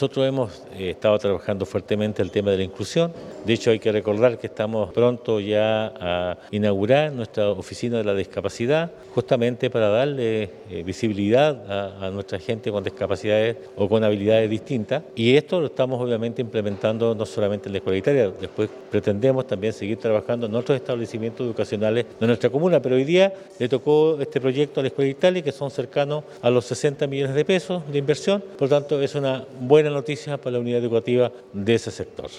Nosotros hemos estado trabajando fuertemente el tema de la inclusión. De hecho, hay que recordar que estamos pronto ya a inaugurar nuestra oficina de la discapacidad, justamente para darle visibilidad a nuestra gente con discapacidades o con habilidades distintas. Y esto lo estamos obviamente implementando no solamente en la escuela Italia, después pretendemos también seguir trabajando en otros establecimientos educacionales de nuestra comuna, pero hoy día le tocó este proyecto a la escuela Italia, que son cercanos a los 60 millones de pesos de inversión. Por tanto, es una buena noticia para la unidad educativa de ese sector.